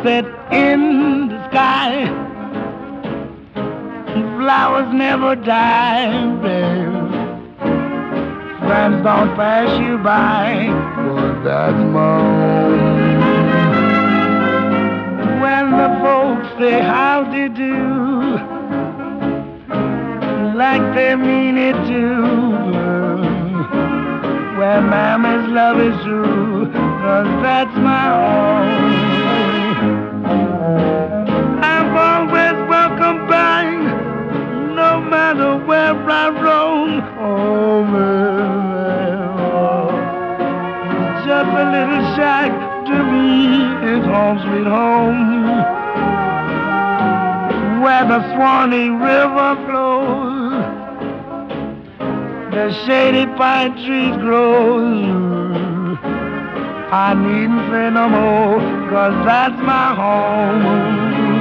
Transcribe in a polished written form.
set in the sky. Flowers never die, babe. Friends don't pass you by, but that's my home. When the folks say how they do, like they mean it too. Where mama's love is true, 'cause that's my home. I'm always welcome back, no matter where I roam. Oh, man, just a little shack to me is home sweet home. Where the Swanee River flows, the shady pine trees grow. I needn't say no more, 'cause that's my home.